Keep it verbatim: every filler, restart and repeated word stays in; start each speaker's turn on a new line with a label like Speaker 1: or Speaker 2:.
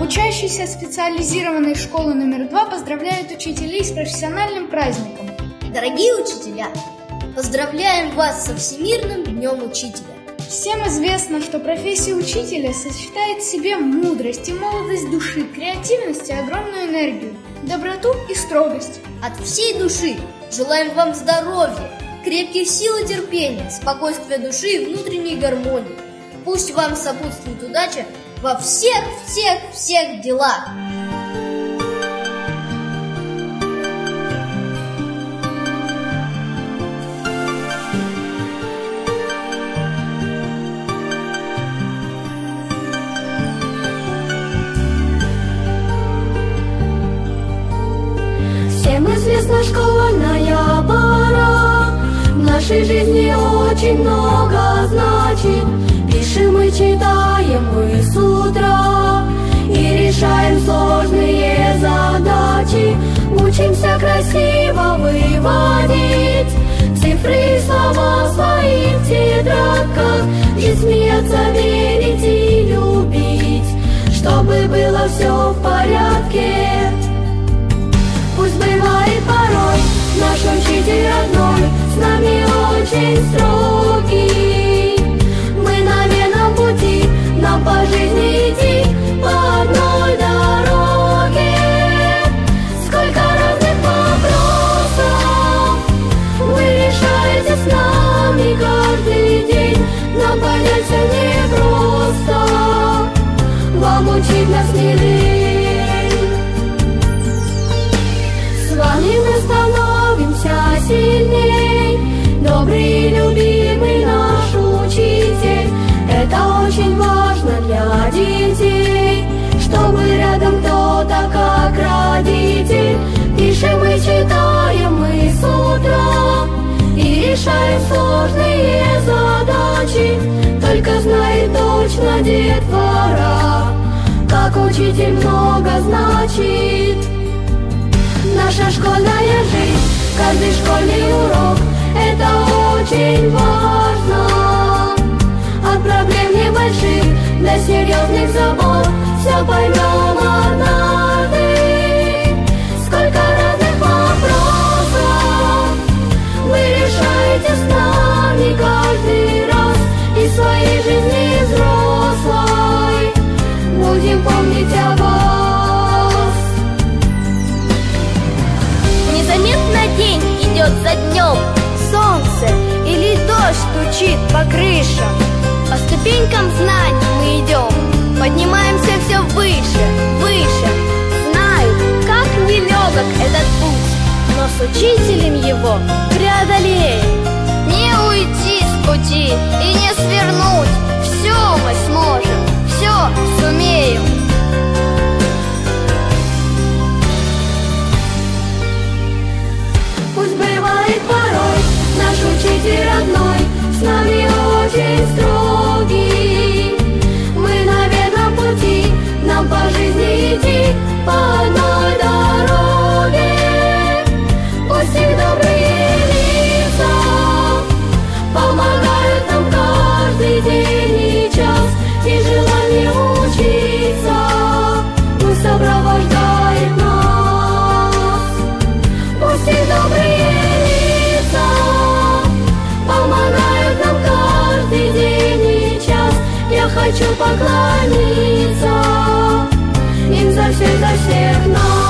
Speaker 1: Учащиеся специализированной школы номер два поздравляют учителей с профессиональным праздником.
Speaker 2: Дорогие учителя, поздравляем вас со Всемирным днем учителя.
Speaker 1: Всем известно, что профессия учителя сочетает в себе мудрость и молодость души, креативность и огромную энергию, доброту и строгость.
Speaker 2: От всей души желаем вам здоровья, крепких сил и терпения, спокойствия души и внутренней гармонии. Пусть вам сопутствует удача во всех-всех-всех делах.
Speaker 3: Всем известна школьная пора, в нашей жизни очень много значит. Пишем и читаем мы с утра и решаем сложные задачи. Учимся красиво выводить цифры и слова в своих тетрадках. Жизнь смеяться, верить и любить, чтобы было все в порядке. Пусть бывает порой наш учитель родной с нами очень строгий. Мы на верном пути, нам по жизни идти по одной дороге. Сколько разных вопросов вы решаете с нами каждый день. Нам понять все непросто, вам учить нас не лень. С вами мы становимся сильней, добрый и любимый наш учитель. Это очень важно для детей, чтобы рядом кто-то как родитель. Пишем и читаем мы с утра и решаем сложные задачи. Только знает точно детвора, как учитель много значит. Наша школьная жизнь, каждый школьный урок — это очень важно. От проблем небольших до серьезных забот все поймем однажды. Сколько разных вопросов вы решаете с нами каждый раз. Из своей жизни взрослой будем помнить о вас.
Speaker 4: Незаметно день идет за днем, солнце или дождь стучит по крышам. По ступенькам знаний мы идем, поднимаемся все выше, выше. Знаю, как нелегок этот путь, но с учителем его преодолеем. Не уйти с пути и не свернуть, все мы сможем, все сумеем.
Speaker 3: Пусть бывает порой наш учитель родной с нами очень строгий. Мы на верном пути, нам по жизни идти по одной дороге. Пусть их добрые лица помогают нам каждый день и час, и желание учиться пусть сопровождает нас. Пусть их добрые лица помогают нам каждый день и час. Я хочу поклониться им за всех, за всех нас.